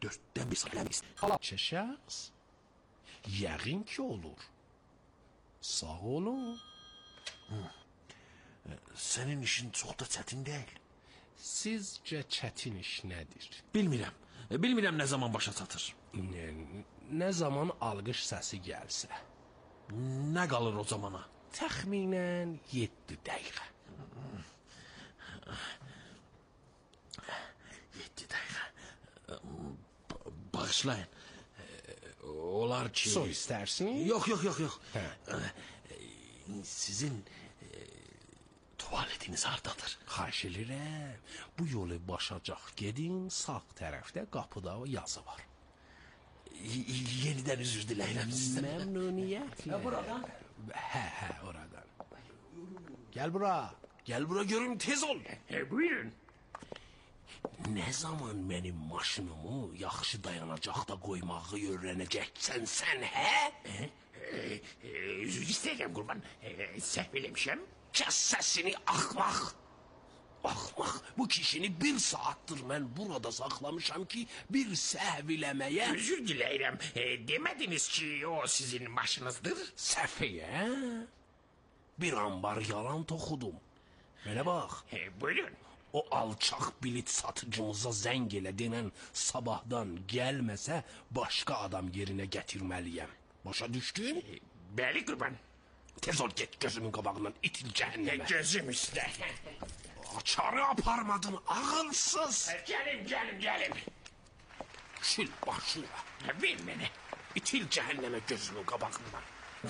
4'dən 1 sayılamayız. Neçə şəxs? Yəqin ki olur. Sağ olun. Sənin işin çox da çətin deyil. Sizcə çətin iş nədir? Bilmirəm. Bilmirəm nə zaman başa çatır. Nə zaman alqış səsi gəlsə. Nə qalır o zamana? Təxminən 7 dəqiqə. 7 dəqiqə. Bağışlayın. Olar ki... Su istərsiniz? Yox. Sizin tuvaletiniz hardadır? Xahiş edirəm. Bu yolu başacaq gedin, sağ tərəfdə qapıda yazı var. Yenidən üzr diləyirəm sizdən. Məmnuniyyətlə. Buradan? Hə, oradan. Gəl bura. Gəl bura görüm, tez ol. Buyurun. Nə zaman mənim maşınımı yaxşı dayanacaqda qoymağı öyrənəcəksən sən, hə? Üzr istəyirəm qurban. Səhv eləmişəm. Kəs səsini, axmaq. Axmaq, bu kişini 1 saatdır mən burada saxlamışam ki, bir səhv eləməyə... Üzr diləyirəm. Demədiniz ki, o sizin maşınızdır? Səfiyyə? Bir anbar yalan toxudum. Mənə bax. Buyurun. O alçaq bilet satıcımıza zəng elə denən sabahdan gəlməsə başqa adam yerinə gətirməliyəm. Başa düşdün? Bəli qurban. Tez ol get gözümün qabağından itil cəhənnəmə. Gözüm üstə. Açarı aparmadın ağılsız. Gəlim. Kül başına. Ver məni. İtil cəhənnəmə gözümün qabağından.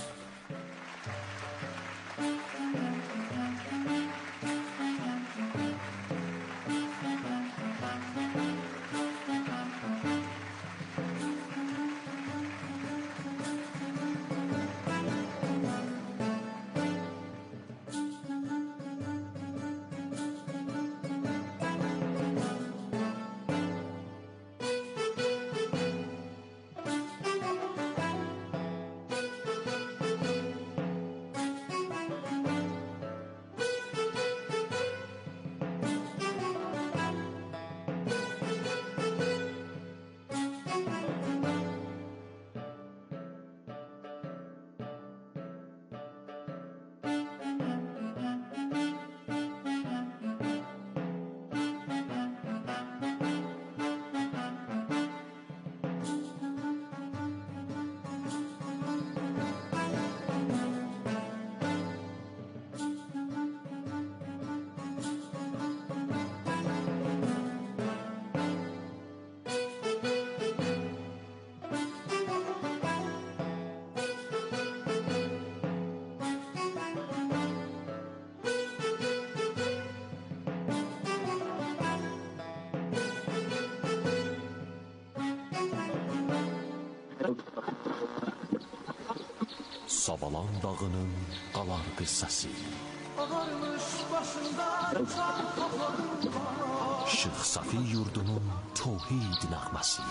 Savalan dağının qalar qıssası. Ağarmış başında can toplarında. Şeyx Safi yurdunun tövhid nəğməsi.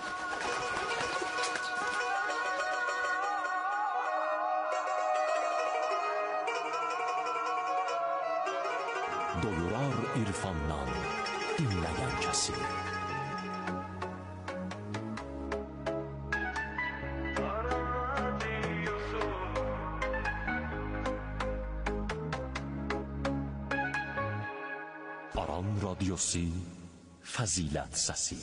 Doyurar irfandan dinləyən kəsi. Aran radyosu, fəzilət səsi.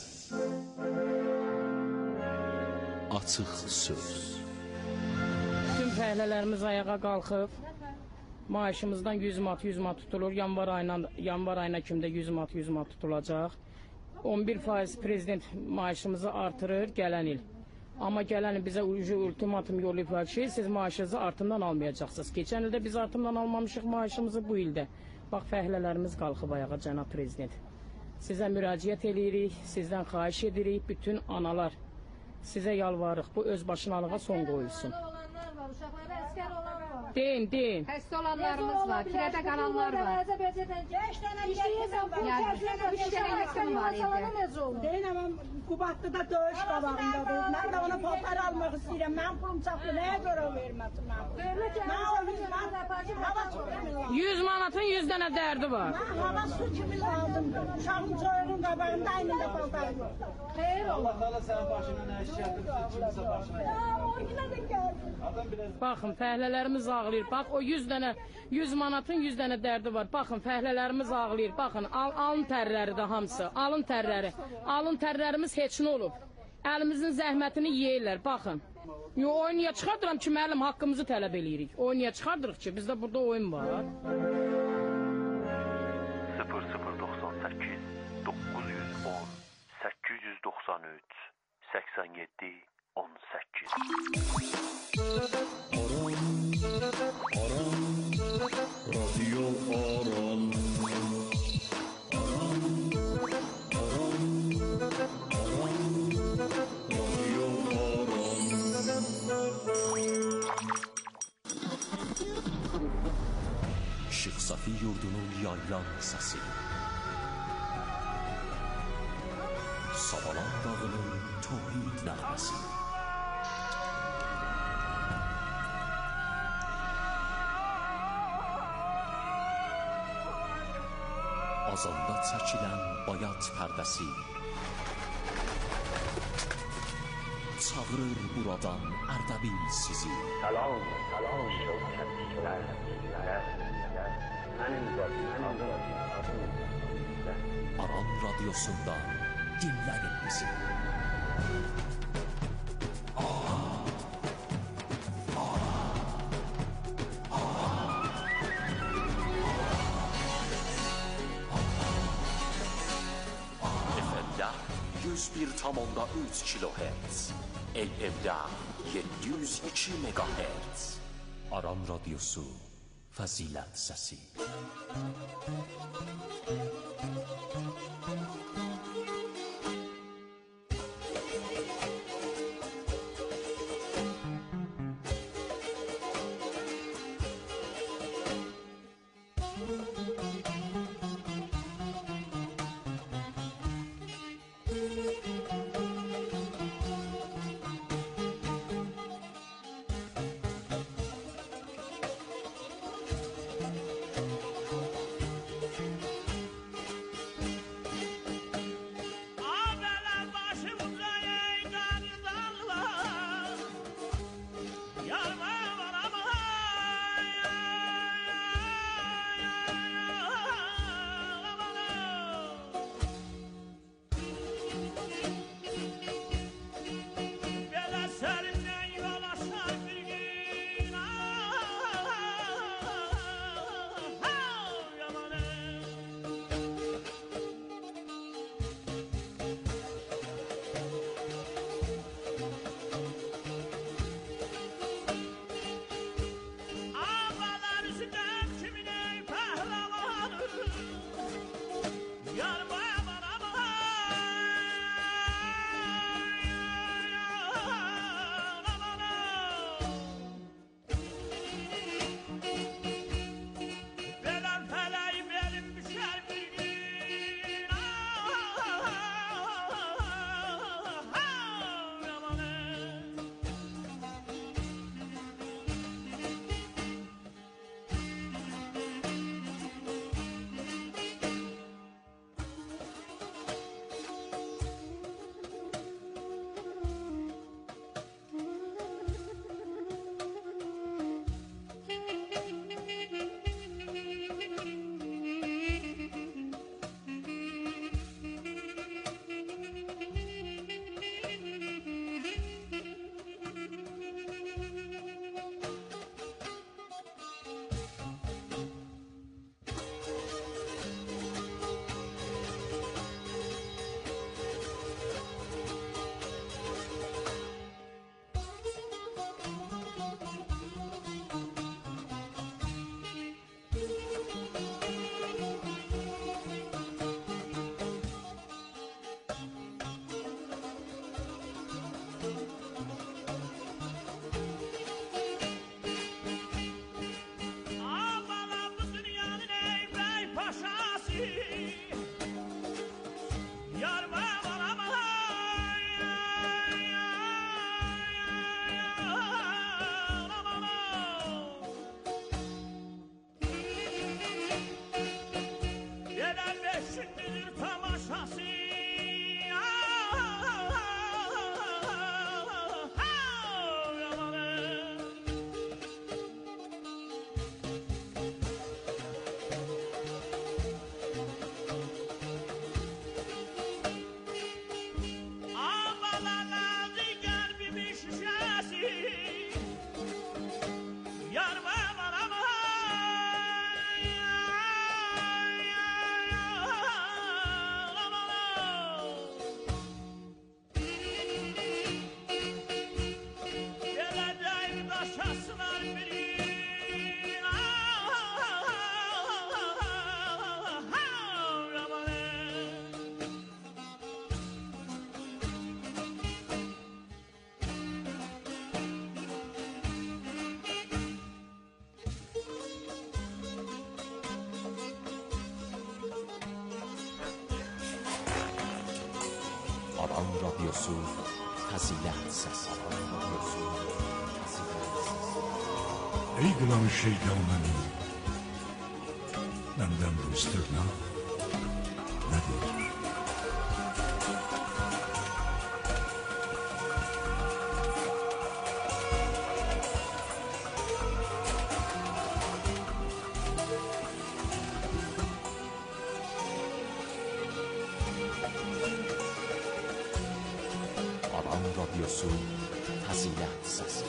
Açıq söz. Tüm fəhlələrimiz ayağa qalxıb, maaşımızdan 100 manat tutulur. Yanvar ayına kimi də 100 manat tutulacaq. 11% prezident maaşımızı artırır gələn il. Amma gələn il bizə ultimatum yollayıblar ki, siz maaşınızı artımdan almayacaqsınız. Keçən ildə biz artımdan almamışıq maaşımızı bu ildə. Bax, fəhlələrimiz qalxıb ayağa, cənab prezident. Sizə müraciət edirik, sizdən xahiş edirik, bütün analar. Sizə yalvarıq, bu özbaşınalığa son qoyulsun. Uşaqlar, uşaqlara əskər olanlar var. Deyin. Xəstə olanlarımız var, kirədə qalanlar var. Yani 3 dənə yaxın var idi. Deyin ama Kubatlı'da dövüş qabağındadır. Ben de ona paltar almak istedim. Ben pulum çaplı neye göre vermesin ben? Ben o 100 manatın 100 dənə dərdi var. Ben hava su kimi lazımdır. Uşağın çoğunun qabağında aynında paltar yok. Allah Teala senin başına ne iş yaptı, kimse başına. Baxın, fəhlələrimiz ağlayır. Bax, o 100 manatın 100 dənə dərdi var. Baxın, fəhlələrimiz ağlayır. Baxın, alın tərləri də hamısı. Alın tərləri. Alın tərlərimiz heç nə olub. Əlimizin zəhmətini yeyirlər. Baxın. Oynaya çıxardıram ki, müəllim, haqqımızı tələb eləyirik. Oynaya çıxardırıq ki, bizdə burada oyun var. 0098 910 893 87 18 Aran Radyo Aran Radyo Aran Şeyx Safi yurdunun yaylan səsi Savalan dağının tohid nəğməsi Azanda çəkilən bayat pərdəsi çağırır buradan Ərdəbil sizi. Salam şövkətliklər mənim adım Aran Radyosu'nda dinləyin bizi. FM'də 101,3 kHz, LM'də 702 MHz. Aran Radyosu, fəzilət səsi. Radyosu Fazilet Sesi. Ey kılan şeytanları, benden bu istirna nedir? Aran Radyosu Fazilet Sesi.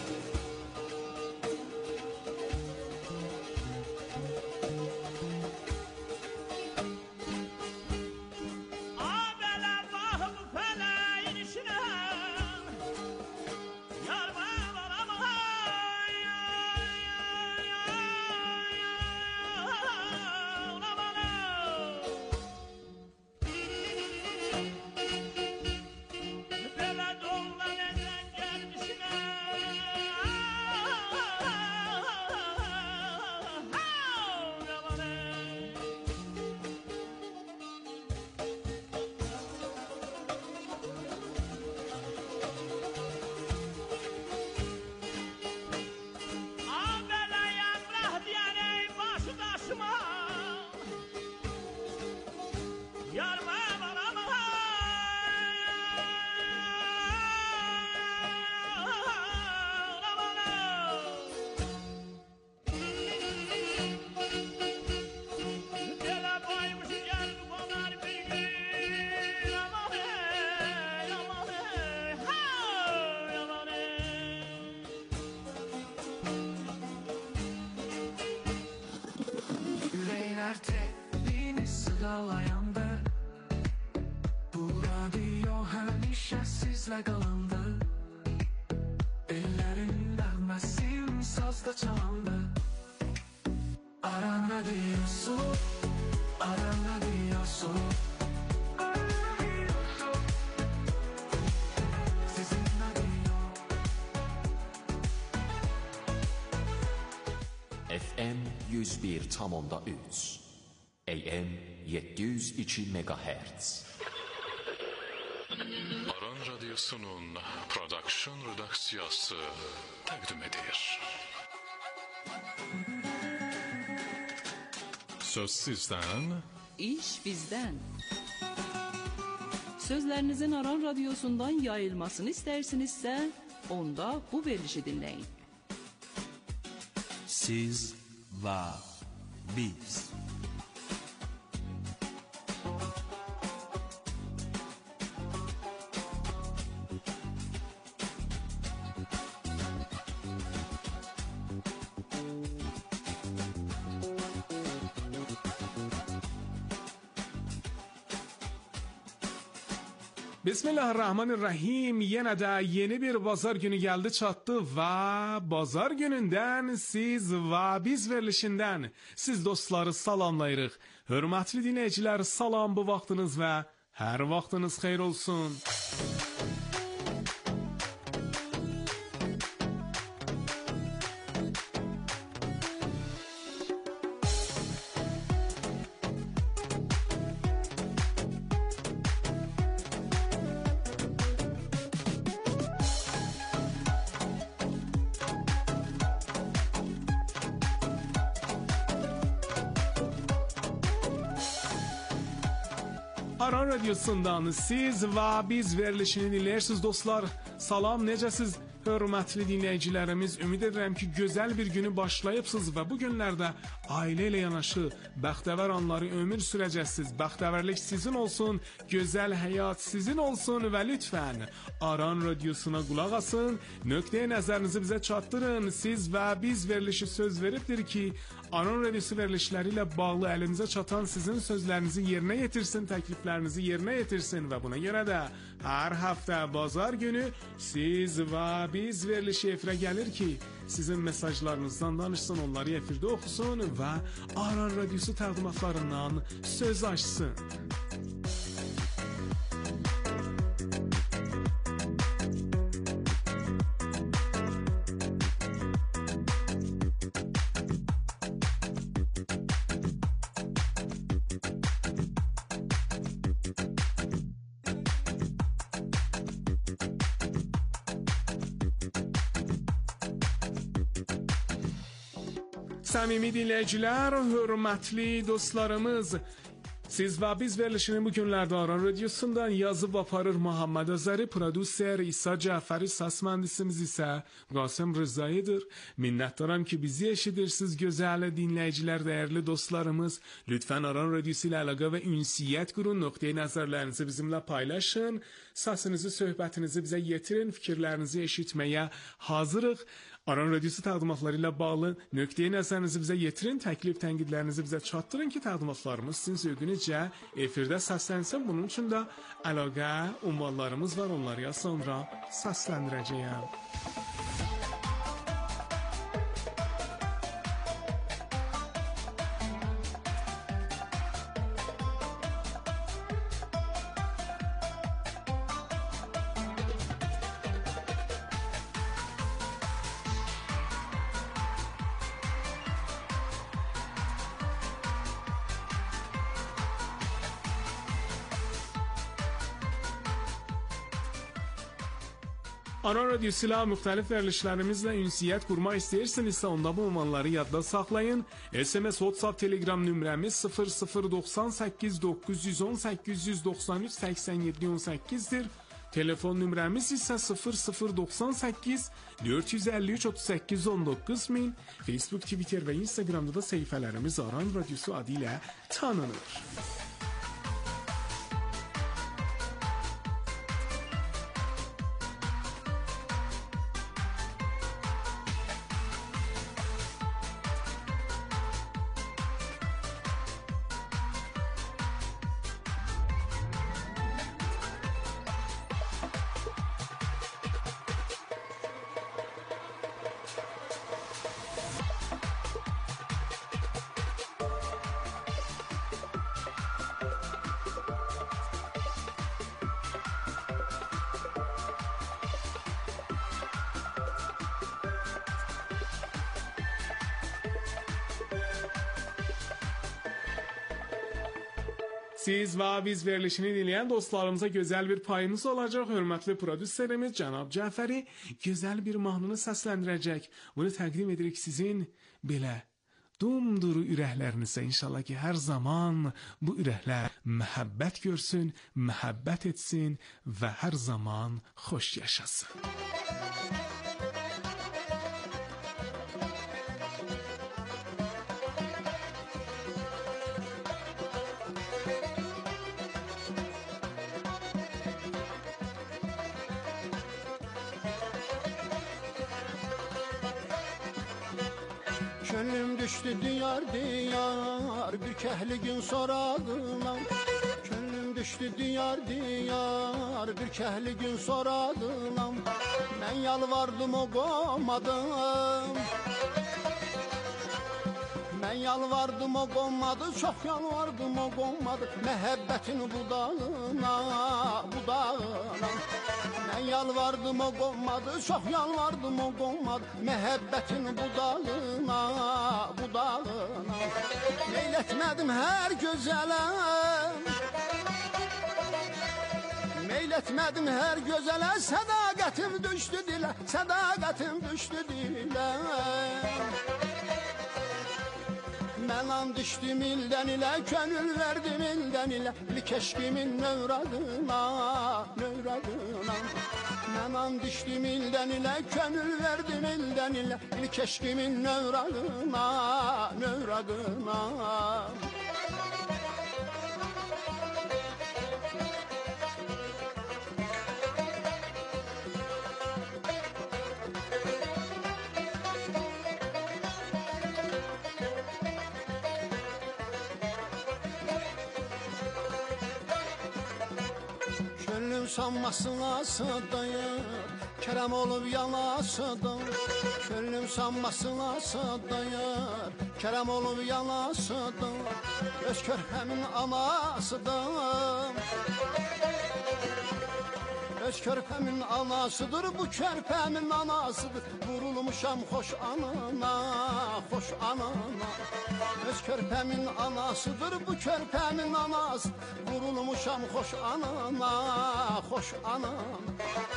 Beni sıralayanda bu radyo hemşe sizle kalındı. Ellerin nağmesin sazda çalındı. Aran radyosu, aran radyosu, sizin radyo. FM 101.3 AM 702 MHz. Aran Radyosu'nun Production Redaksiyası təqdim edir. Söz sizdən, İş bizdən. Sözlərinizin Aran Radyosu'ndan yayılmasını istərsinizsə, onda bu verilişi dinləyin. Siz ve biz. Bismillahirrahmanirrahim. Yine de yeni bir bazar günü geldi çattı ve bazar gününden siz ve biz verilişinden siz dostları salamlayırıq. Hörmətli dinləyicilər, salam bu vaxtınız və hər vaxtınız xeyir olsun. Aran Radyosu'ndan siz ve biz verilişini dinləyirsiniz dostlar. Salam, necəsiz? Hörmətli dinləyicilərimiz, ümid edirəm ki, gözəl bir günü başlayıbsınız və bu günlərdə ailə ilə yanaşı bəxtəvər anları ömür sürəcəksiniz. Bəxtəvərlik sizin olsun, gözəl həyat sizin olsun və lütfən Aran Radyosuna qulaq asın, nöqtəyə nəzərinizi bizə çatdırın. Siz və biz verilişi söz veribdir ki, Aran Radyosu verilişləri ilə bağlı əlimizə çatan sizin sözlərinizi yerinə yetirsin, təkliflərinizi yerinə yetirsin və buna görə də hər həftə bazar günü siz və biz verilişi efirə gəlir ki, sizin mesajlarınızdan danışsın, onları efirdə oxusun və Aran Radyosu təqdimatlarından söz açsın. Səmimi dinləyicilər, hörmətli dostlarımız, siz və biz verilişini bu günlərdə Aran Radiosundan yazıb aparır Muhammed Azəri, prodüser İsa Cəfəri, səs mühəndisimiz isə Qasım Rızayıdır. Minnətdaram ki, bizi eşidirsiniz gözəl dinləyicilər, dəyərli dostlarımız. Lütfən Aran Radiosu ilə əlaqə və ünsiyyət qurun, nöqteyi nəzərlərinizi bizimlə paylaşın, səsinizi, söhbətinizi bizə yetirin, fikirlərinizi eşitməyə hazırıq. Aran Radiosu təqdimatları ilə bağlı nöqteyi nəzərinizi bizə yetirin, təklif, tənqidlərinizi bizə çatdırın ki, təqdimatlarımız sizin zövqünüzcə efirdə səslənsin. Bunun üçün də əlaqə ünvanlarımız var, onları ya sonra səsləndirəcəyəm. Aran Radiosu ilə müxtəlif verilişlərimizlə ünsiyyət qurmaq istəyirsinizsə, onda bu ünvanları yadda saxlayın. SMS, WhatsApp, Telegram nömrəmiz 0098 918 193 87 18-dir. Telefon nömrəmiz isə 0098 453 38 19 min. Facebook, Twitter və Instagramda da səhifələrimiz Aran Radiosu adı ilə tanınır. Siz və biz verilişini dinləyən dostlarımıza gözəl bir payınız olacaq. Hörmətli prodüserimiz Cənab Cəfəri gözəl bir mahnını səsləndirəcək. Bunu təqdim edirik sizin belə dumduru ürəklərinizə. İnşallah ki, hər zaman bu ürəklər məhəbbət görsün, məhəbbət etsin və hər zaman xoş yaşasın. Könlüm düştü diyar diyar bir kəhli gün soradılar. Könlüm düştü diyar diyar bir kəhli gün soradılar. Ben yalvardım o qomadım. Ben yalvardım o qonmadı, çox yalvardım o qonmadı. Məhəbbətin budağına, budağına. Ben yalvardım o qonmadı, çox yalvardım o qonmadı. Məhəbbətin budağına, budağına. Meylətmədim hər gözələ, meylətmədim hər gözələ. Sədaqətim düşdü dilə, sədaqətim düşdü dilə. Mən an düşdüm ildən ilə, könül verdim ildən ilə. İlk eşkimin növradına, növradına. Mən an düşdüm ildən ilə, könül verdim ildən ilə. İlk eşkimin növradına, növradına. Sanmasına sadayır, kerem olup yalasıdır. Könlüm sanmasına sadayır, kerem olup yalasıdır. Öz körpəmin anasıdır. Öz körpəmin anasıdır, bu körpəmin anasıdır. Vurulmuşam xoş anana, xoş anana. Öz körpəmin anasıdır, bu körpəmin anasıdır. Vurulmuşam xoş anana, xoş anana.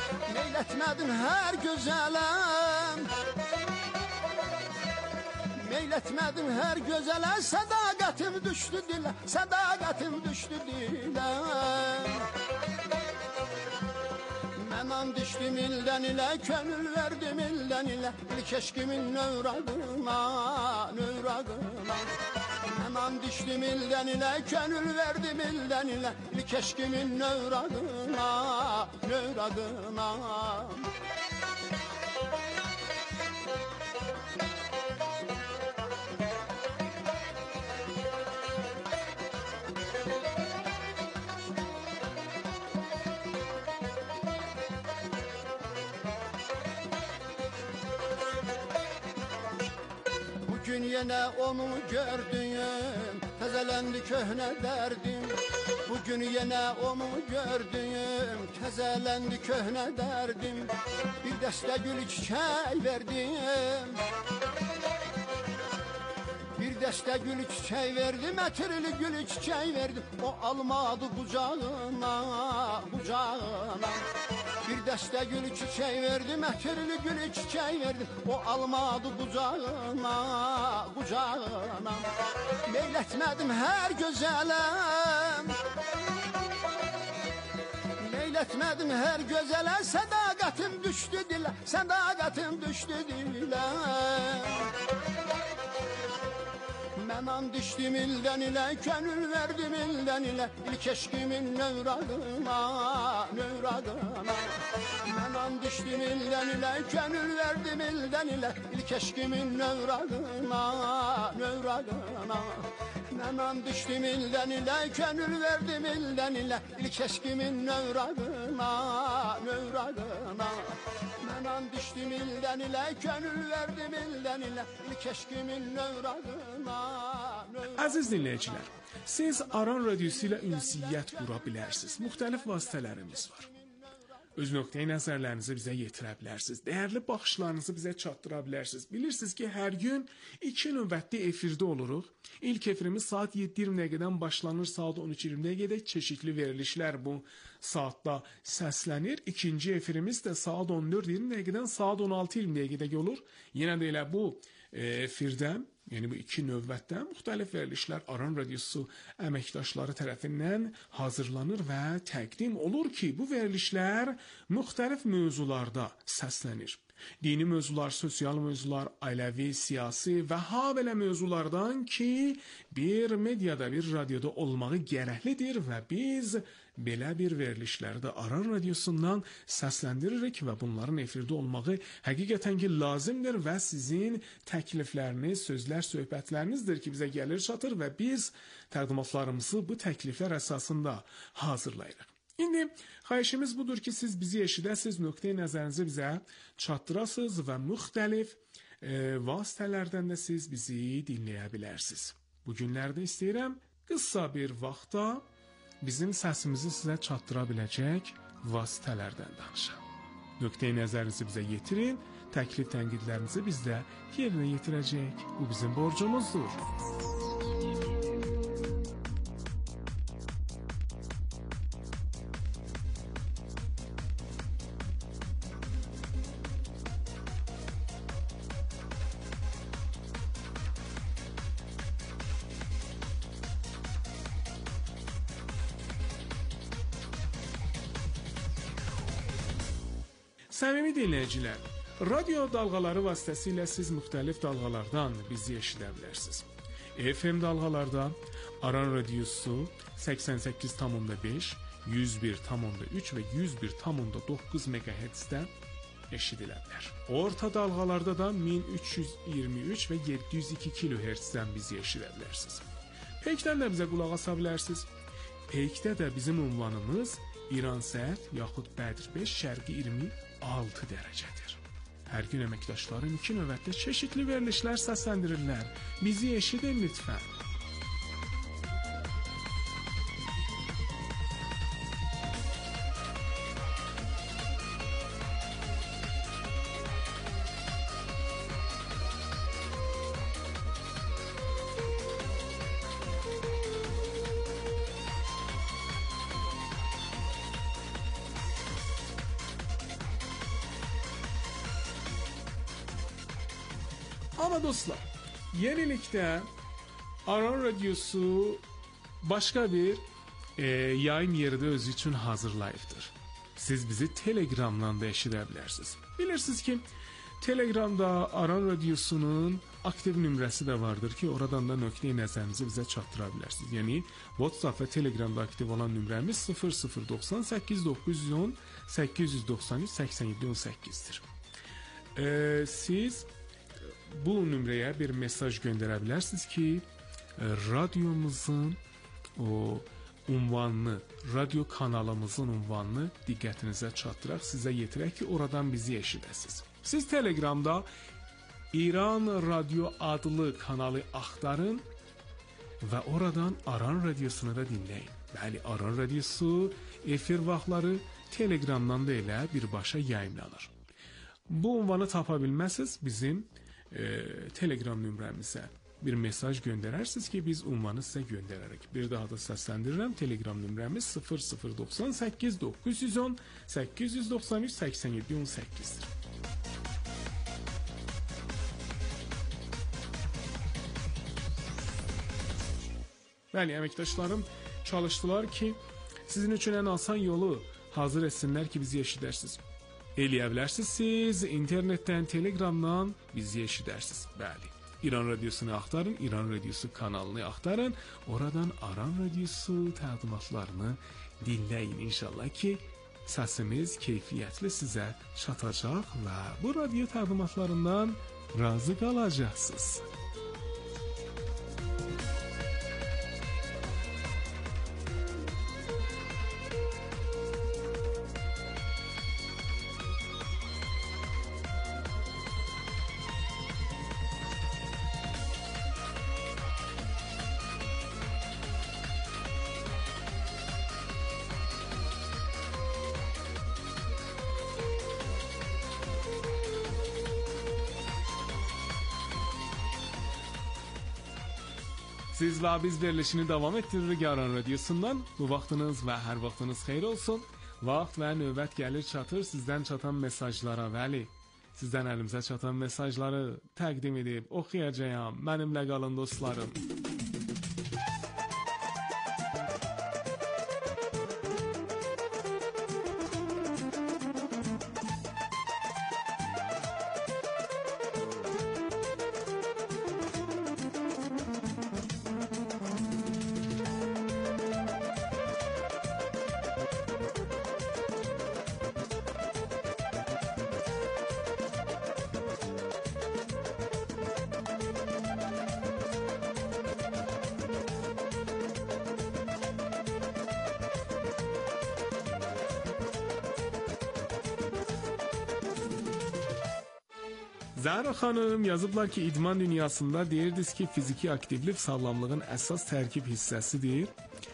Meylətmədim hər gözələm, Meyletmedim her gözele, sadakatim düştü dile, sadakatim düştü dile. Menan düştüm ilden ile, könül verdim ilden ile, ilk eşkimin növradına, növradına. Menan düştüm ilden ile, könül verdim ilden ile, ilk eşkimin növradına, növradına. Bugün yine onu gördüm, tezelendi köhne derdim. Bugün yine onu gördüm, tezelendi köhne derdim. Bir deste gül çiçeği verdim, bir deste gül çiçeği verdim, etirli gül çiçeği verdim. O almadı kucağına, kucağına. Bir deste gül çiçeği verdim, etirli gül çiçeği verdim. O almadı kucağına, kucağına. Meyletmedim her güzelem, meyletmedim her güzele, sadakatim düştü dile, sadakatim düştü dile. Menan düştüm ilden ile, könül verdim ilden ile, ilk eşkimin növradına, növradına. Menan düştüm ilden ile, könül verdim ilden ile, ilk eşkimin növradına, növradına. Menan düştüm ilden ile, könül verdim ilden ile, ilk eşkimin növradına, növradına. Menan düştüm ilden ile, könül verdim ilden ile, ilk eşkimin növradına. Əziz dinləyicilər, siz Aran Radiosu ilə ünsiyyət qura bilərsiniz. Müxtəlif vasitələrimiz var. Öz nöqteyi nəzərlərinizi bizə yetirə bilərsiniz. Dəyərli baxışlarınızı bizə çatdıra bilərsiniz. Bilirsiniz ki, hər gün 2 növbətli efirdə oluruq. İlk efirimiz saat 7:20 dəqiqədən başlanır, saat 13:20 dəqiqədə çeşitli verilişlər bu saatda səslənir. İkinci efirimiz də saat 14:20 dəqiqədən saat 16:20 dəqiqədə olur. Yenə də elə bu efirdən, yəni bu 2 növbətdən müxtəlif verilişlər Aran Radiosu əməkdaşları tərəfindən hazırlanır və təqdim olur ki, bu verilişlər müxtəlif mövzularda səslənir. Dini mövzular, sosial mövzular, ailəvi, siyasi və habelə mövzulardan ki, bir mediada, bir radioda olmağı gərəklidir və biz belə bir verilişlərdə Aran Radiosundan səsləndiririk və bunların efirdə olmağı həqiqətən ki, lazımdır və sizin təklifləriniz, sözlər, söhbətlərinizdir ki, bizə gəlir çatır və biz təqdimatlarımızı bu təkliflər əsasında hazırlayırıq. İndi xahişimiz budur ki, siz bizi eşidəsiniz, nöqteyi nəzərinizi bizə çatdırasınız və müxtəlif vasitələrdən də siz bizi dinləyə bilərsiniz. Bu günlərdə istəyirəm qısa bir vaxtda bizim səsimizi sizə çatdıra biləcək vasitələrdən danışam. Nöqteyi nəzərinizi bizə yetirin, təklif tənqidlərinizi biz də yerinə yetirəcək. Bu bizim borcumuzdur. Səmimi dinləyicilər, radio dalğaları vasitəsilə siz müxtəlif dalğalardan bizi eşidə bilərsiniz. FM dalğalarda Aran Radiosu 88,5, 101,3 və 101,9 MHz-də eşidilə bilər. Orta dalğalarda da 1323 və 702 kHz-dən bizi eşidə bilərsiniz. Peykdən də bizə qulaq asa bilərsiniz. Peykdə də bizim ünvanımız İran Səət yaxud Bədr 5 Şərqi 26 dərəcədir. Hər gün əməkdaşların 2 növbətdə çeşitli verilişlər səsləndirirlər. Bizi eşidin lütfən. Amma dostlar, Yenilikdə Aran Radiosu başqa bir yayım yerdə özü üçün hazırlayıbdır. Siz bizi Telegramdan da eşidə bilərsiniz. Bilirsiniz ki, Telegramda Aran Radiosunun aktiv nömrəsi də vardır ki, oradan da nöqteyi nəzərinizi bizə çatdıra bilərsiniz. Yəni, WhatsApp və Telegramda aktiv olan nömrəmiz 0098 910 893 87 18-dir. Siz bu nömrəyə bir mesaj göndərə bilərsiniz ki, radyomuzun o ünvanını, radyo kanalımızın ünvanını diqqətinizə çatdıraq, sizə yetirək ki, oradan bizi eşidəsiniz. Siz Telegramda İran Radyo adlı kanalı axtarın və oradan Aran Radiosunu da dinləyin. Bəli, Aran Radiosu efir vaxtları Telegramdan da elə birbaşa yayımlanır. Bu ünvanı tapa bilməsiniz, bizim Telegram nömrəmizə bir mesaj göndərərsiniz ki, biz ünvanı sizə göndərərək. Bir daha da səsləndirirəm, Telegram nömrəmiz 0098 910 893 87 18-dir. Bəli, əməkdaşlarım çalışdılar ki, sizin üçün ən asan yolu hazır etsinlər ki, bizi eşidərsiniz. Eləyə bilərsiniz siz, internetdən, Telegramdan bizi eşidərsiniz. Bəli, İran Radiosunu axtarın, İran Radiosu kanalını axtarın, oradan Aran Radiosu təqdimatlarını dinləyin inşallah ki, səsimiz keyfiyyətli sizə çatacaq və bu radio təqdimatlarından razı qalacaqsınız. Siz və biz verilişini davam etdiririk Aran Radiosundan. Bu vaxtınız və hər vaxtınız xeyir olsun. Vaxt və növbət gəlir çatır sizdən çatan mesajlara. Bəli, sizdən əlimizə çatan mesajları təqdim edib oxuyacağam. Mənimlə qalın dostlarım. Zahra xanım yazıblar ki, idman dünyasında deyirdiniz ki, fiziki aktivlik sağlamlığın əsas tərkib hissəsidir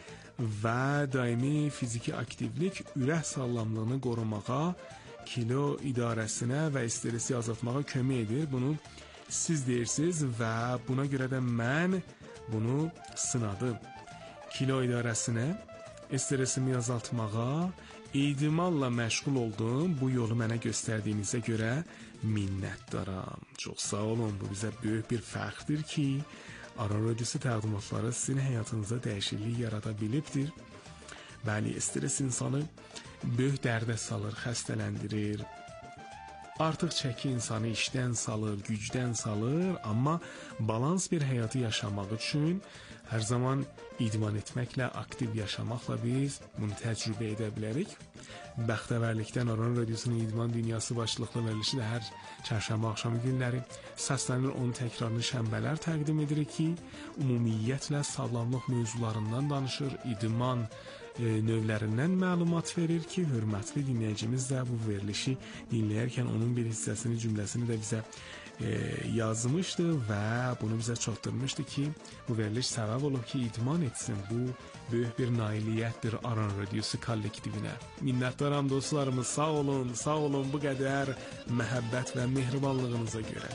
və daimi fiziki aktivlik ürək sağlamlığını qorumağa, kilo idarəsinə və stresi azaltmağa kömək edir. Bunu siz deyirsiniz və buna görə də mən bunu sınadım. Kilo idarəsinə, stresimi azaltmağa, idmanla məşğul oldum. Bu yolu mənə göstərdiyinizə görə minnətdaram. Çox sağ olun. Bu bizə böyük bir fəxrdir ki, Aran Radiosu təqdimatları sizin həyatınızda dəyişiklik yarada bilibdir. Bəli, stres insanı böyük dərdə salır, xəstələndirir. Artıq çəki insanı işdən salır, gücdən salır, amma balans bir həyatı yaşamaq üçün hər zaman idman etməklə, aktiv yaşamaqla biz bunu təcrübə edə bilərik. Bəxtəvərlikdən Aran Radiosunun İdman Dünyası başlıqlı verilişi də hər çərşənbə axşamı günləri səslənir, onun təkrarını şənbələr təqdim edirik ki, ümumiyyətlə sağlamlıq mövzularından danışır, idman növlərindən məlumat verir ki, hörmətli dinləyicimiz də bu verilişi dinləyərkən onun bir hissəsini, cümləsini də bizə yazmışdı və bunu bizə çatdırmışdı ki, bu veriliş səbəb olub ki, idman etsin. Bu böyük bir nailiyyətdir Aran Radiosu kollektivinə. Minnətdaram dostlarımız, sağ olun bu qədər məhəbbət və mehribanlığınıza görə.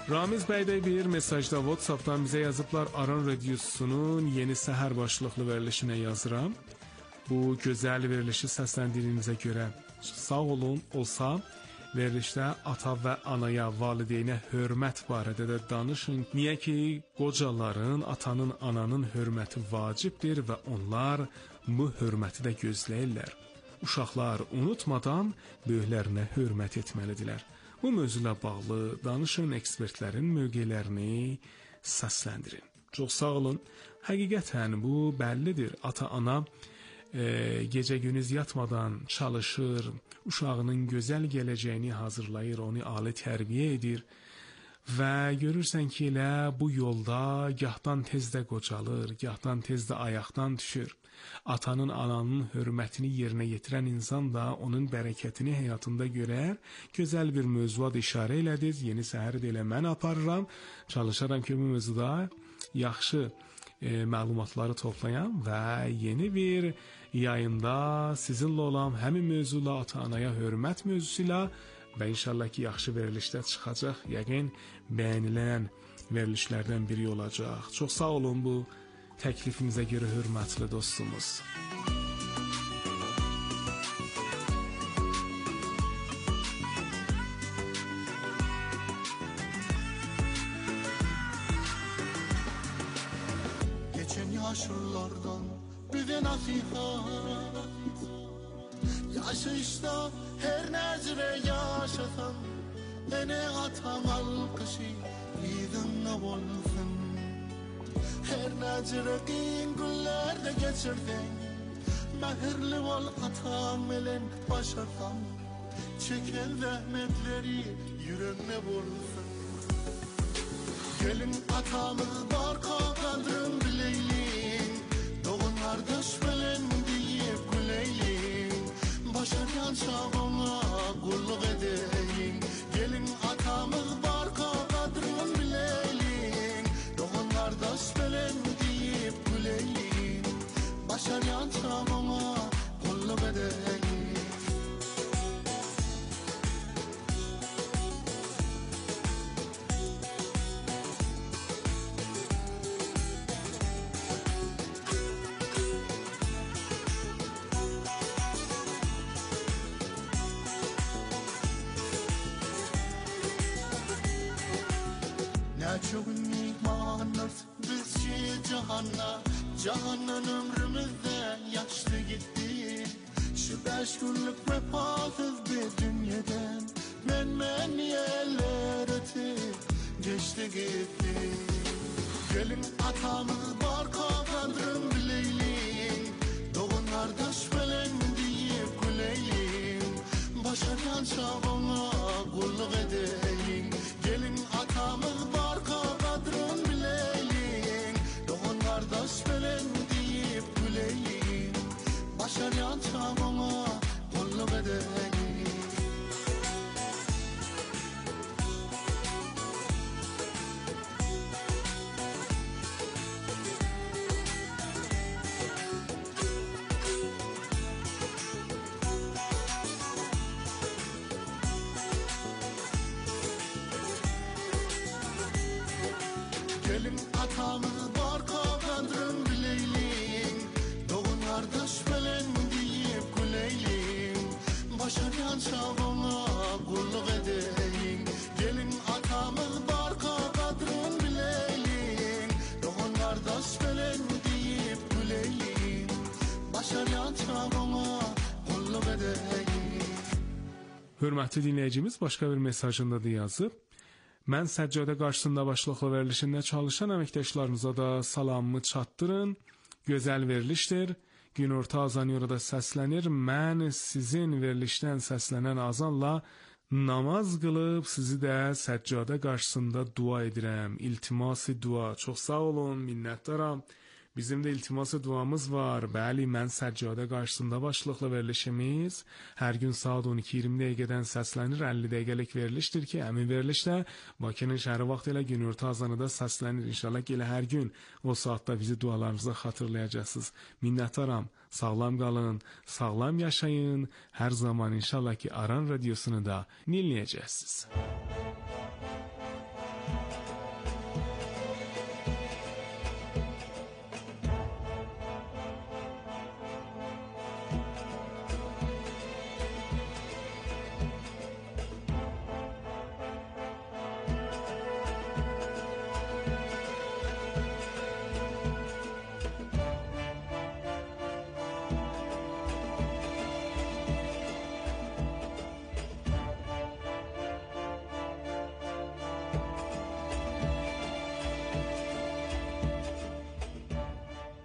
Ramiz bəy də bir mesajda WhatsApp'dan bizə yazıblar. Aran Radiosu'nun yeni səhər başlıqlı verilişinə yazıram. Bu gözəl verilişi səsləndirdiyinizə görə sağ olun. Olsa verilişdə ata və anaya, valideynə hörmət barədə də danışın. Niyə ki, qocaların, atanın, ananın hörməti vacibdir və onlar bu hörməti də gözləyirlər. Uşaqlar unutmadan böyüklərinə hörmət etməlidirlər. Bu mövzuyla bağlı danışın, ekspertlərin mövqelərini səsləndirin. Çox sağ olun. Həqiqətən bu bəllidir. Ata-ana gecə-gündüz yatmadan çalışır, uşağının gözəl gələcəyini hazırlayır, onu ali tərbiyə edir və görürsən ki, elə bu yolda gahdan tez də qocalır, gahdan tez də ayaqdan düşür. Atanın, ananın hörmətini yerinə yetirən insan da onun bərəkətini həyatında görər. Gözəl bir mövzuya da işarə elədiniz. Yeni səhəri də elə mən aparıram. Çalışaram ki, bu mövzuda yaxşı məlumatları toplayam və yeni bir yayında sizinlə olan həmin mövzuyla, ata-anaya hörmət mövzusuyla və inşallah ki, yaxşı verilişlər çıxacaq. Yəqin bəyənilən verilişlərdən biri olacaq. Çox sağ olun bu təklifinizə görə, hörmətli dostumuz. Geçen yaşlılardan bir de nasihat, yaşayışta her nezre yaşatan, ene atan alkışı idinle olsun. Her necre qiyin günlerde geçirdin, mehirli ol atam elin başardan, çeken zahmetleri yüreğine vursun. Gelin atamız barka kadrın bileylin, doğun kardeş bilen deyip güleylin, başaryan çağına kulluk edeyin. Gelin atamız barka kadrın bileylin, doğun kardeş bilen deyip güleyin, başaryan çağına kulluk edeyin. Çok mihmanız bizce cihana, cihanın ömrümüzde yaşlı gitti. Şu 5 günlük vefasız bir dünyadan men yerler ötüp geçti gitti. Gelin atamız barka kadrın bileylin, doğun kardeş bilen deyip güleyin, başaryan çağına kulluk edeyin. Gelin atamız barka kadrın bileyin, doğun kardeş bilen deyip güleyin, başaryan çağına kulluk edeyin. Gelin atamız barka kadrın bileyin, doğun kardeş bilen deyip güleyin, başaryan çağına kulluk edeyin. Gelin atamız barka kadrın bileyin, doğun kardeş bilen deyip güleyin, başaryan çağına kulluk edeyin. Hörmətli dinləyicimiz başqa bir mesajında da yazıb. Mən Səccadə qarşısında başlıqlı verilişində çalışan əməkdaşlarımıza da salamımı çatdırın. Gözəl verilişdir. Günorta azanı orada səslənir. Mən sizin verilişdən səslənən azanla namaz qılıb sizi də Səccadə qarşısında dua edirəm. İltimasi dua. Çox sağ olun, minnətdaram. Bizim də iltiması duamız var. Bəli, mən Səccadə qarşısında başlıqlı verilişimiz hər gün saat 12:20 dəqiqədən səslənir. 50 dəqiqəlik verilişdir ki, həmin verilişdə Bakının şəhəri vaxtı ilə günorta azanında səslənir. İnşallah ki, elə hər gün o saatda bizi dualarınızda xatırlayacaqsınız. Minnətdaram. Sağlam qalın, sağlam yaşayın. Hər zaman inşallah ki, Aran Radiosunu da dinləyəcəksiniz.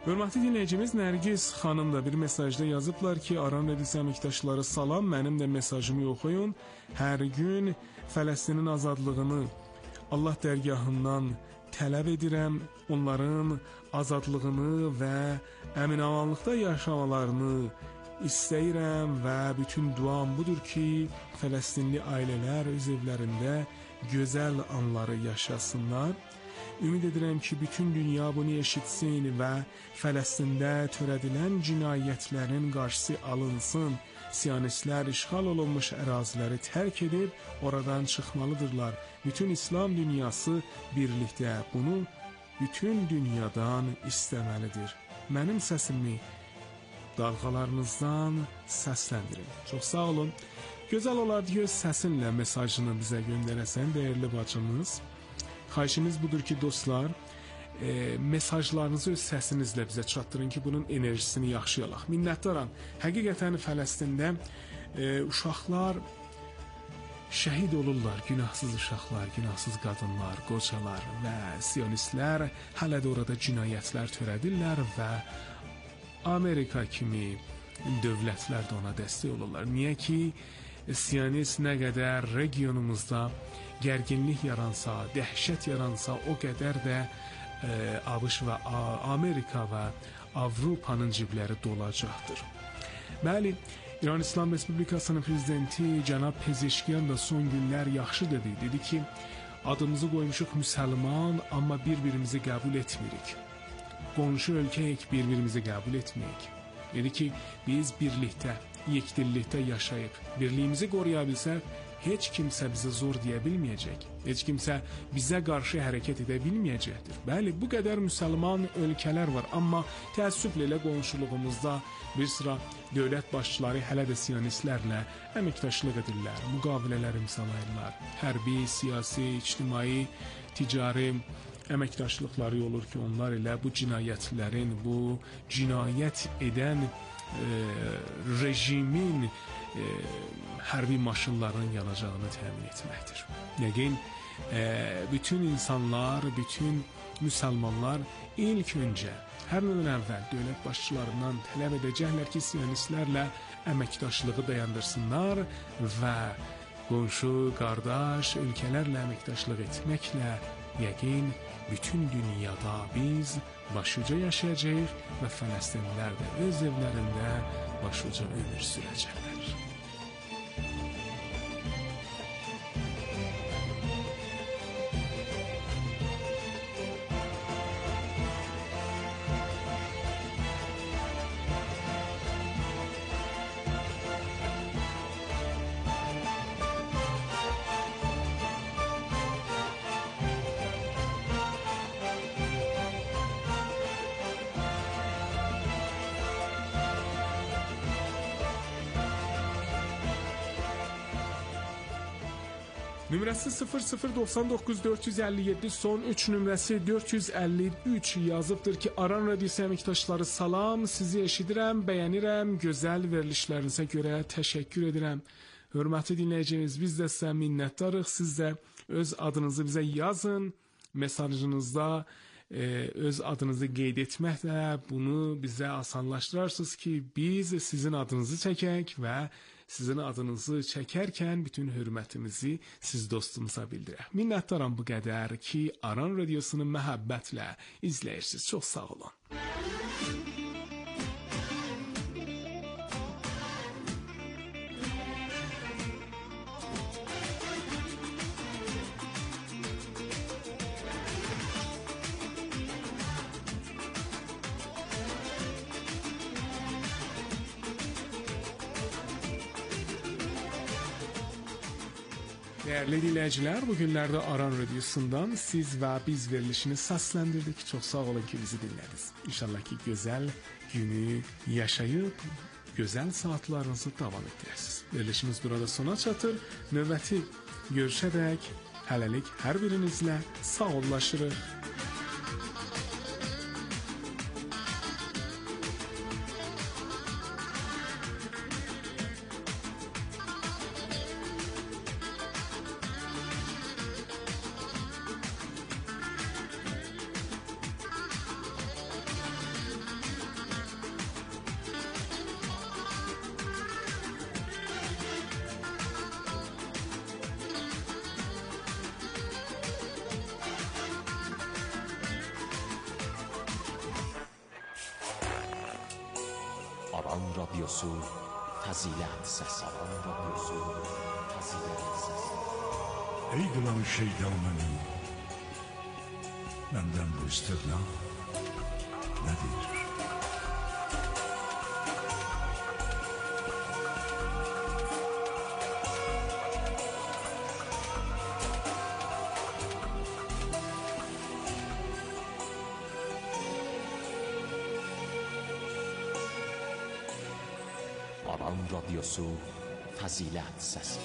Hörmətli dinləyicimiz Nərgiz xanım da bir mesajda yazıblar ki, Aran Radiosu əməkdaşları salam, mənim də mesajımı oxuyun. Hər gün Fələstinin azadlığını Allah dərgahından tələb edirəm. Onların azadlığını və əmin-amanlıqda yaşamalarını istəyirəm və bütün duam budur ki, Fələstinli ailələr öz evlərində gözəl anları yaşasınlar. Ümid edirəm ki, bütün dünya bunu eşitsin və Fələstində törədilən cinayətlərin qarşısı alınsın. Siyonistlər işğal olunmuş əraziləri tərk edib oradan çıxmalıdırlar. Bütün İslam dünyası birlikdə bunu bütün dünyadan istəməlidir. Mənim səsimi dalğalarınızdan səsləndirin. Çox sağ olun. Gözəl olardı ki, öz səsinlə mesajını bizə göndərəsən, dəyərli bacımız. Xahişimiz budur ki, dostlar, mesajlarınızı öz səsinizlə bizə çatdırın ki, bunun enerjisini yaxşıyalaq. Minnətdaram. Həqiqətən Fələstində uşaqlar şəhid olurlar, günahsız uşaqlar, günahsız qadınlar, qocalar və siyonistlər hələ də orada cinayətlər törədirlər və Amerika kimi dövlətlər də ona dəstək olurlar. Niyə ki, siyonist nə qədər regionumuzda gərginlik yaransa, dəhşət yaransa, o qədər də ABŞ və Amerika və Avropanın cibləri dolacaqdır. Bəli, İran İslam Respublikasının prezidenti cənab Pezeşkiyan da son günlər yaxşı dedi. Dedi ki, adımızı qoymuşuq müsəlman, amma bir-birimizi qəbul etmirik. Qonşu ölkəyik, bir-birimizi qəbul etmirik. Dedi ki, biz birlikdə, yekdillikdə yaşayıb, birliyimizi qoruya bilsək, heç kimsə bizə zor deyə bilməyəcək. Heç kimsə bizə qarşı hərəkət edə bilməyəcəkdir. Bəli, bu qədər müsəlman ölkələr var, amma təəssüflə elə qonşuluğumuzda bir sıra dövlət başçıları hələ də siyonistlərlə əməkdaşlıq edirlər, müqavilələr imzalayırlar. Hərbi, siyasi, ictimai, ticari əməkdaşlıqları olur ki, onlar elə bu cinayətlərin, bu cinayət edən rejimin hərbi maşınlarının yanacağını təmin etməkdir. Yəqin, bütün insanlar, bütün müsəlmanlar ilk öncə, hər nədən əvvəl dövlət başçılarından tələb edəcəklər ki, siyonistlərlə əməkdaşlığı dayandırsınlar və qonşu, qardaş, ölkələrlə əməkdaşlıq etməklə yəqin bütün dünyada biz başuca yaşayacağıq və Fələstinlilər də öz evlərində başuca ömür sürəcəklər. Nömrəsi 0099 457, son 3 nömrəsi 453 yazıbdır ki, Aran Radiosu əməkdaşları salam, sizi eşidirəm, bəyənirəm, gözəl verilişlərinizə görə təşəkkür edirəm. Hörmətli dinləyicimiz, biz də sizə minnətdarıq, siz də öz adınızı bizə yazın, mesajınızda öz adınızı qeyd etməklə bunu bizə asanlaşdırarsınız ki, biz sizin adınızı çəkək və sizin adınızı çəkərkən bütün hörmətimizi siz dostumuza bildirək. Minnətdaram bu qədər ki, Aran Radiosunu məhəbbətlə izləyirsiniz. Çox sağ olun. Dəyərli dinləyicilər, bu günlərdə Aran Radiosundan siz və biz verilişini səsləndirdik. Çox sağ olun ki, bizi dinlədiniz. İnşallah ki, gözəl günü yaşayıb, gözəl saatlarınızı davam etdirəsiniz. Verilişimiz burada sona çatır. Növbəti görüşədək hələlik hər birinizlə sağollaşırıq. Aran Radyosu Fazilet Sesi. Ey kılan şeytan benim, benden bu istirna nedir? Aran Radyosu Fazilet Sesi.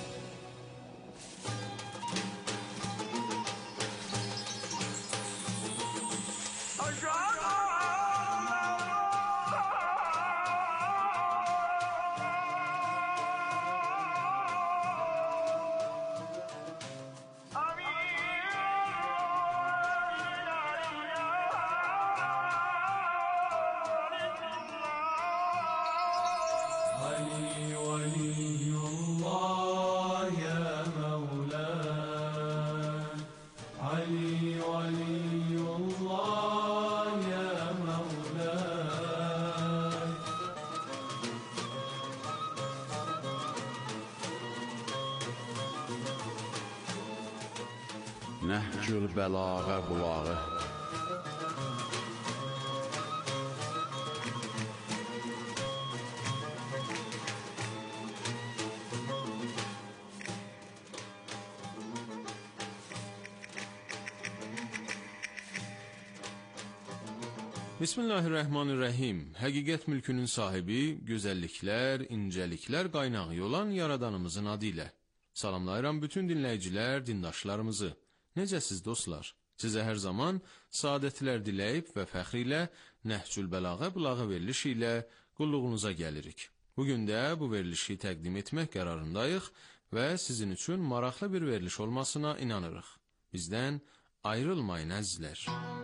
علي ولي الله يا مولاي علي ولي الله يا مولاي Nəhcül bəlağa bulağı Bismillahirrahmanirrahim. Həqiqət mülkünün sahibi, gözəlliklər, incəliklər qaynağı olan Yaradanımızın adı ilə. Salamlayıram bütün dinləyicilər, dindaşlarımızı. Necəsiz dostlar? Sizə hər zaman saadətlər diləyib və fəxr ilə Nəhcül Bəlağa bulağı verilişi ilə qulluğunuza gəlirik. Bugün də bu verilişi təqdim etmək qərarındayıq və sizin üçün maraqlı bir veriliş olmasına inanırıq. Bizdən ayrılmayın əzizlər.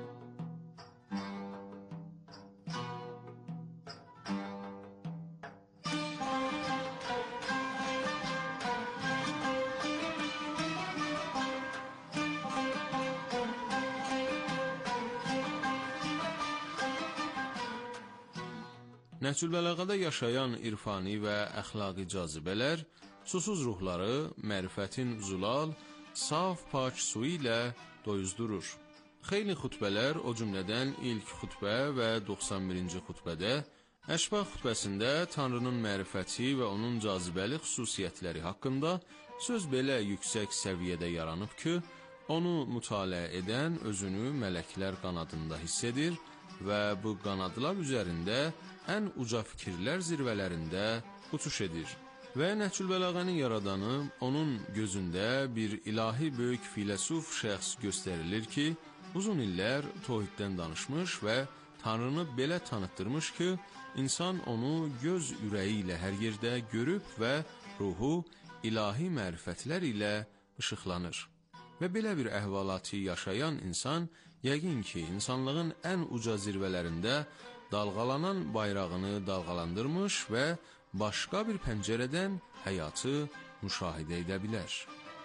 Nəhcül Bəlağada yaşayan irfani və əxlaqi cazibələr, susuz ruhları, mərifətin zulal, saf pak suyu ilə doyuzdurur. Xeyli xutbələr, o cümlədən ilk xutbə və 91-ci xutbədə, Əşbaq xutbəsində Tanrının mərifəti və onun cazibəli xüsusiyyətləri haqqında söz belə yüksək səviyyədə yaranıb ki, onu mütaliə edən özünü mələklər qanadında hiss edir və bu qanadlar üzərində ən uca fikirlər zirvələrində uçuş edir. Və Nəhcül Bəlağanın yaradanı onun gözündə bir ilahi böyük filosof şəxs göstərilir ki, uzun illər tohiddən danışmış və Tanrını belə tanıtdırmış ki, insan onu göz ürəyi ilə hər yerdə görüb və ruhu ilahi mərifətlər ilə işıqlanır. Və belə bir əhvalatı yaşayan insan, yəqin ki, insanlığın ən uca zirvələrində dalğalanan bayrağını dalğalandırmış və başqa bir pəncərədən həyatı müşahidə edə bilər.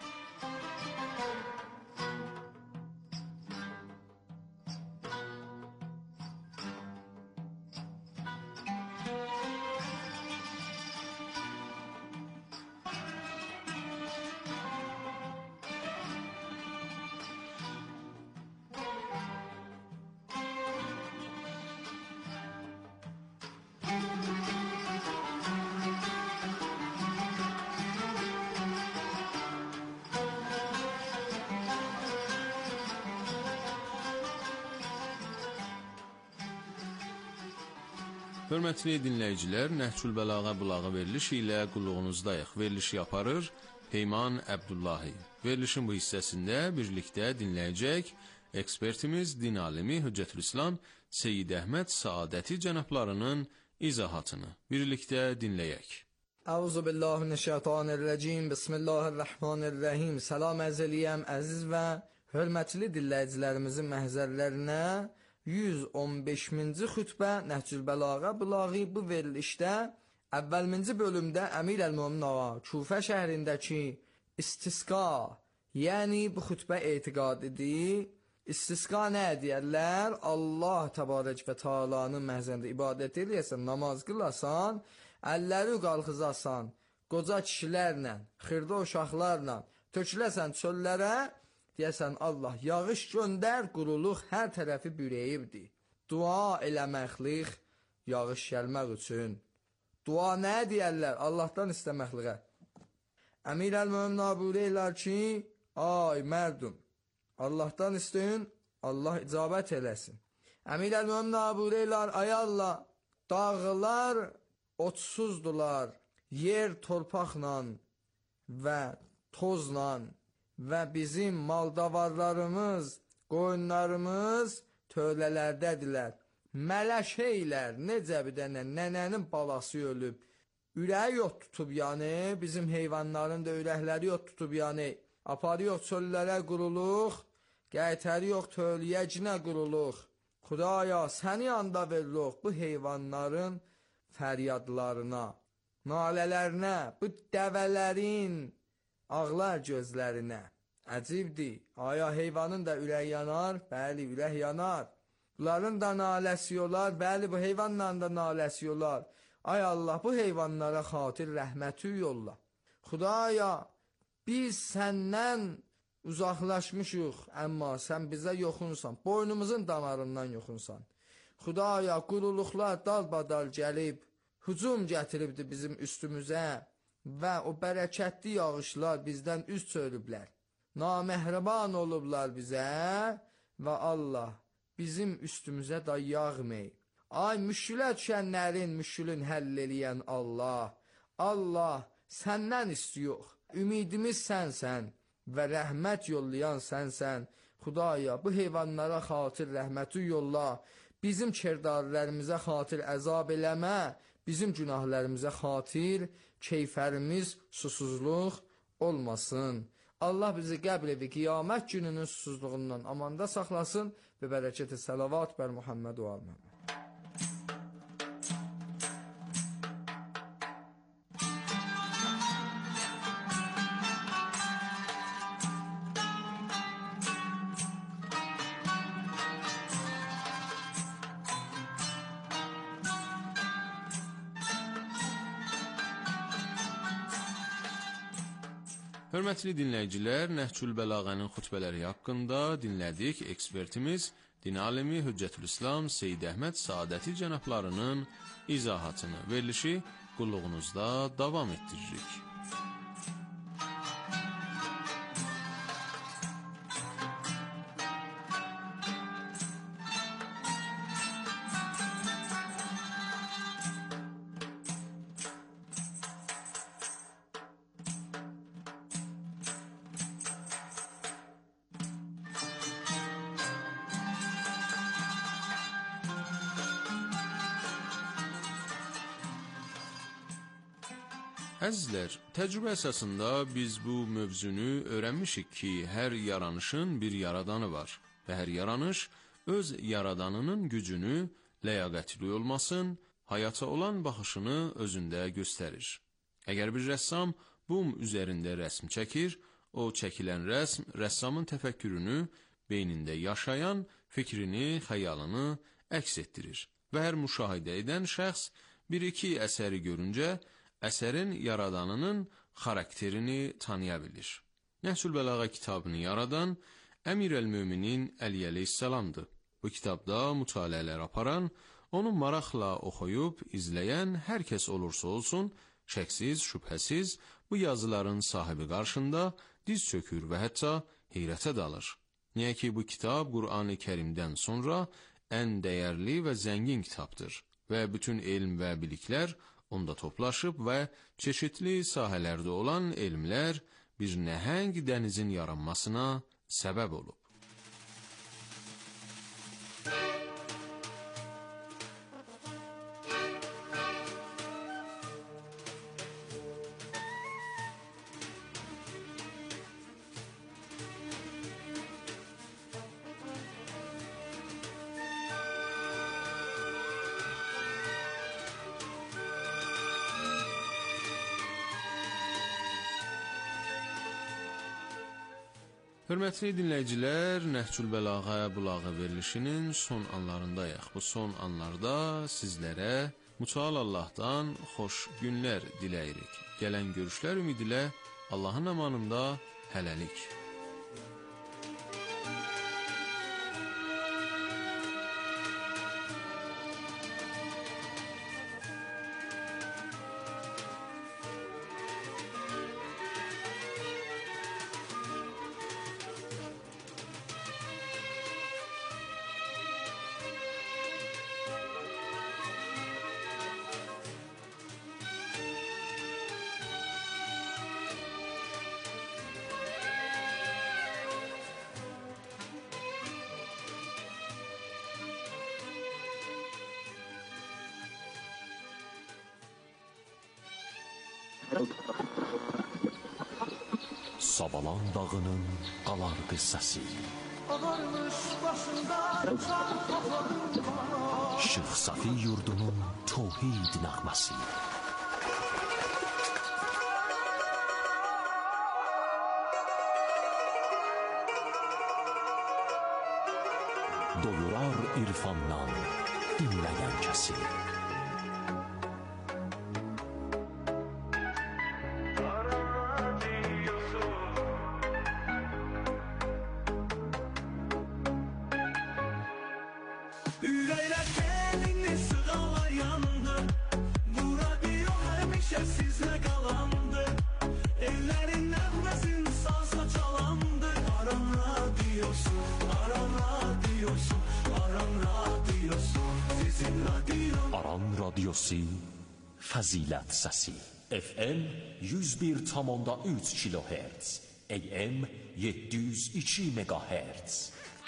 Hörmətli dinləyicilər, Nəhcül Bəlağa bulağı verilişi ilə qulluğunuzdayıq. Verilişi yaparır Peyman Əbdullahi. Verilişin bu hissəsində birlikdə dinləyəcək ekspertimiz, din alimi Hüccətülislam Seyyid Əhməd Saadəti cənablarının izahatını birlikdə dinləyək. Euzubillahimineşşeytanirracim. Bismillahirrahmanirrahim. Salam əzəliyəm, əziz və hörmətli dinləyicilərimizin məhzərlərinə 115-ci xütbə Nəhcül Bəlağa bulağı bu verilişdə əvvəlminci bölümdə Əmir əl-Mömin ağa Kufə şəhərindəki istisqa, yəni bu xütbə etiqad idi. İstisqa nə deyərlər? Allah təbarək və Taala'nın məhzərində ibadət eləyəsən, namaz qılasan, əlləri qalxızasan, qoca kişilərlə, xırda uşaqlarla töküləsən çöllərə, deyəsən Allah yağış göndər, quruluq hər tərəfi bürəyibdir. Dua eləməklik, yağış gəlmək üçün. Dua nə deyərlər? Allahdan istəməkliyə. Əmir əl-Mömin buyururlar ki, ay mərdum, Allahdan istəyin, Allah icabət eləsin. Əmir əl-Mömin buyururlar, ay Allah, dağlar otsuzdular, yer torpaqla və tozla və bizim maldavarlarımız, qoyunlarımız tövlələrdədirlər. Mələşeylər, necə bir dənə nənənin balası ölüb, ürəyi yot tutub yəni, bizim heyvanların da ürəkləri yot tutub yəni, aparı yox çöllərə quruluq, qaytəri yox tövliyəcinə quruluq. Xudaya, səni anda veriluq bu heyvanların fəryadlarına, nalələrinə, bu dəvələrin ağlar gözlərinə. Əcibdir, aya heyvanın da ürək yanar, bəli, ürək yanar. Bunların da naləsi olar, bəli, bu heyvanların da naləsi olar. Ay Allah, bu heyvanlara xatir rəhməti yolla. Xudaya, biz səndən uzaqlaşmışıq, amma sən bizə yoxunsan, boynumuzun damarından yoxunsan. Xudaya, quruluqlar dalbadal gəlib, hücum gətiribdi bizim üstümüzə və o bərəkətli yağışlar bizdən üz çölüblər. Naməhriban olublar bizə və Allah bizim üstümüzə da yağmey. Ay müşkülə düşənlərin müşkülün həll eləyən Allah. Allah səndən istiyor. Ümidimiz sənsən və rəhmət yollayan sənsən. Xudaya bu heyvanlara xatir rəhməti yolla. Bizim kərdarlərimizə xatir əzab eləmə. Bizim günahlarımıza xatir keyfərimiz susuzluq olmasın. Allah bizi qəbul evi qiyamət gününün susuzluğundan amanda saxlasın və bərəkət-i salavat bər Muhammed və al-Muhammed. Hörmətli dinləyicilər, Nəhcül Bəlağənin xutbələri haqqında dinlədik ekspertimiz, din alimi Hüccətülislam Seyyid Əhməd Saadəti cənablarının izahatını, verilişi qulluğunuzda davam etdiririk. Əzizlər, təcrübə əsasında biz bu mövzunu öyrənmişik ki, hər yaranışın bir yaradanı var və hər yaranış öz yaradanının gücünü, ləyaqətli olmasın, həyata olan baxışını özündə göstərir. Əgər bir rəssam bum üzərində rəsm çəkir, o çəkilən rəsm rəssamın təfəkkürünü, beynində yaşayan fikrini, xəyalını əks etdirir və hər müşahidə edən şəxs bir-iki əsəri görüncə əsərin yaradanının xarakterini tanıya bilir. Nəhcül Bəlağə kitabını yaradan Əmir əl-Möminin Əli əleyhissalamdır. Bu kitabda mütaliələr aparan, onu maraqla oxuyub, izləyən hər kəs olursa olsun, şəksiz, şübhəsiz bu yazıların sahibi qarşında diz çökür və hətta heyrətə dalır. Niyə ki, bu kitab Qur'an-ı Kərimdən sonra ən dəyərli və zəngin kitabdır və bütün elm və biliklər onda toplaşıb və çeşitli sahələrdə olan elmlər bir nəhəng dənizin yaranmasına səbəb olub. Hörmətli dinləyicilər, Nəhcül Bəlağə Bulağa verilişinin son anlarındayıq. Bu son anlarda sizlərə Mütəal Allahdan xoş günlər diləyirik. Gələn görüşlər ümidi ilə Allahın amanında hələlik. Sabalan dağının qalardı səsi, ağarmış başında Şeyx Safi yurdunun tövhid nəğməsi, doyurar irfandan dinləyən kəsi. Aran Radyosu Fəzilət Səsi FM 101,3 kHz AM 702 MHz.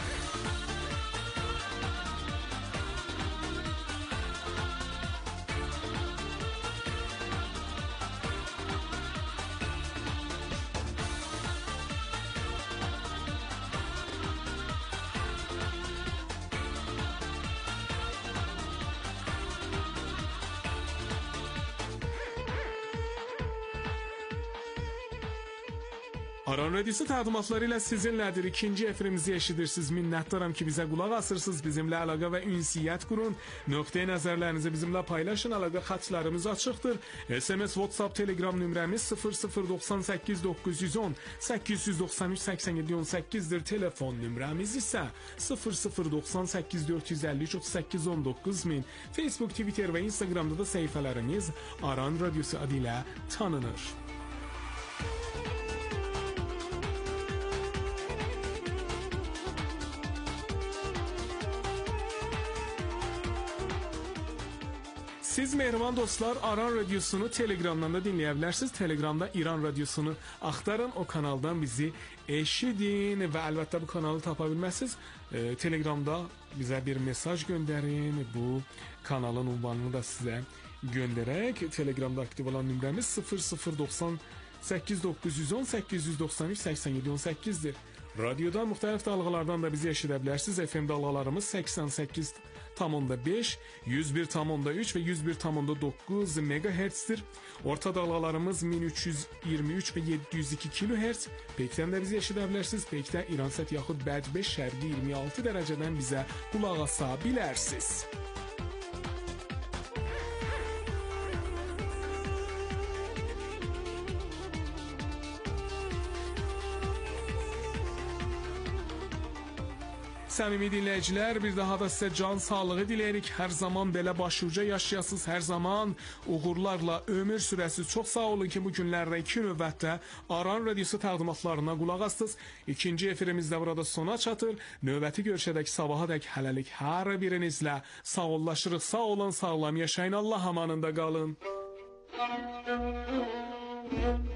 Aran Radyosu təqdimatları ilə sizinlədir. İkinci efirimizi eşidirsiniz. Minnətdaram ki, bizə qulaq asırsınız. Bizimlə əlaqə və ünsiyyət qurun. Nöqtəyi nəzərlərinizi bizimlə paylaşın. Əlaqə xətlərimiz açıqdır. SMS, WhatsApp, Telegram nömrəmiz 0098 910 893 87 18-dir. Telefon nömrəmiz isə 0098 453 38 19 min. Facebook, Twitter və Instagramda da səhifələrimiz Aran Radyosu adı ilə tanınır. Siz mehriban dostlar, Aran Radyosunu Telegramdan da dinləyə bilərsiniz. Telegramda İran Radyosunu axtarın, o kanaldan bizi eşidin və əlbəttə bu kanalı tapa bilməzsiniz. Telegramda bizə bir mesaj göndərin. Bu kanalın ünvanını da sizə göndərək. Telegramda aktiv olan nömrəmiz 0098 910 893 87 18-dir. Radyodan müxtəlif dalğalardan da bizi eşidə bilərsiniz. FM dalğalarımız 88,5, 101,3 və 101,9 MHz-dir. Orta dalğalarımız 1323 və 702 kHz. Peykdən də bizi eşidə bilərsiniz. Peykdə İransət yaxud Bərc 5 şərqi 26 dərəcədən bizə qulaq asa bilərsiniz. Səmimi dinləyicilər, bir daha da sizə can sağlığı diləyirik. Hər zaman belə başuca yaşayasınız, hər zaman uğurlarla ömür sürəsiz. Çox sağ olun ki, bu günlərdə 2 növbətdə Aran Radyosu təqdimatlarına qulaq astınız. İkinci efirimizdə burada sona çatır. Növbəti görüşədək sabahadək hələlik hər birinizlə sağollaşırıq. Sağ olun, sağlam yaşayın, Allah amanında qalın.